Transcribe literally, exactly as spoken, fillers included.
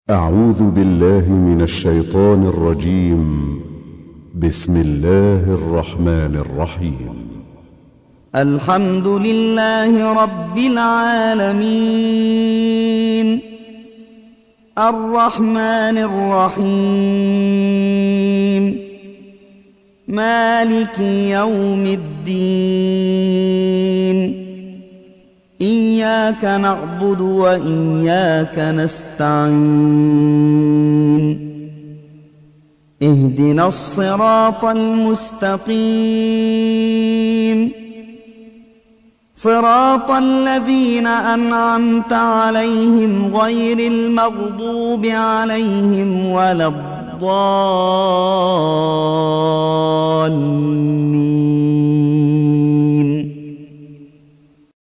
أعوذ بالله من الشيطان الرجيم. بسم الله الرحمن الرحيم. الحمد لله رب العالمين، الرحمن الرحيم، مالك يوم الدين. إياك نعبد وإياك نستعين. اهدنا الصراط المستقيم، صراط الذين أنعمت عليهم غير المغضوب عليهم ولا الضالين.